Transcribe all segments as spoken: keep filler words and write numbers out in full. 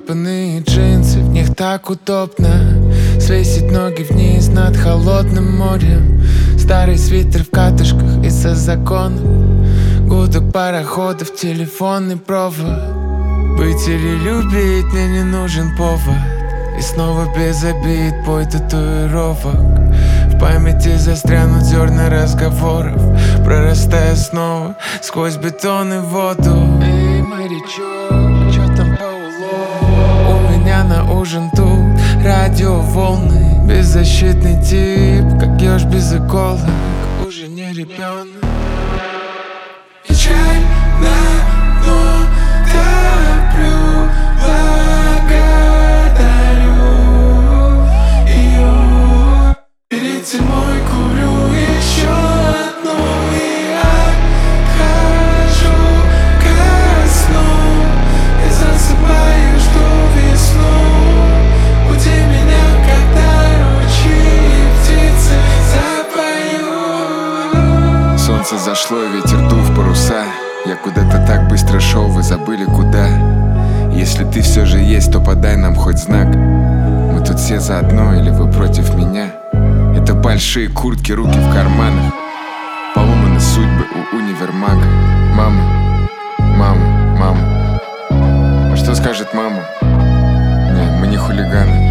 потрепанные джинсы, в них так удобно свесить ноги вниз над холодным морем. Старый свитер в катышках из-за законов, гудок пароходов, телефонный провод. Быть или любить, мне не нужен повод. И снова без обид, бой татуировок. В памяти застрянут зерна разговоров, прорастая снова сквозь бетон и воду. Эй, морячок, чё там по улову? У меня на ужин тут радиоволны. Беззащитный тип, как еж без иголок, уже не ребенок. Печально, но топлю, благодарю ее. Перед зимой курю еще одну и отхожу ко сну. И засыпаю, жду весну. Буди меня, когда ручьи и птицы запоют. Солнце зашло и ветер дув паруса. Я куда-то так быстро шел, вы забыли куда. Если ты все же есть, то подай нам хоть знак. Мы тут все заодно или вы против меня? Это большие куртки, руки в карманах. Поломаны судьбы у универмага. Мама, мама, мама. А что скажет мама? Не, мы не хулиганы.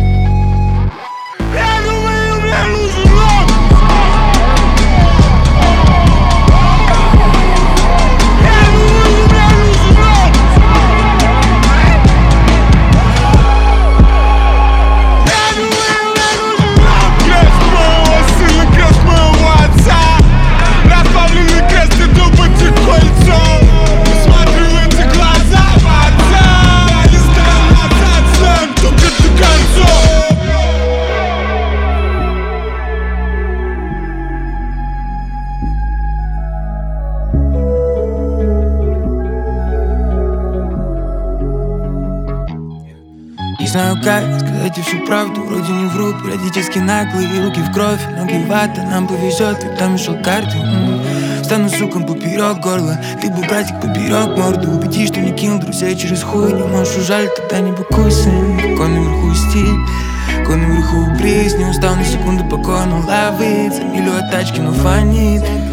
Не знаю, как сказать всю правду, вроде не вру, периодически наглые, руки в кровь, ноги в вата, нам повезет, ведь там еще карты. М-м. Стану суком поперек горла, ты бы, братик, поперек морду. Убеди, что не кинул друзей через хуй, не можешь ужалить, тогда не быкуйся. Кон наверху стиль, кон наверху бриз, не устал на секунду покойно ловить. За милю от тачки, но фонит.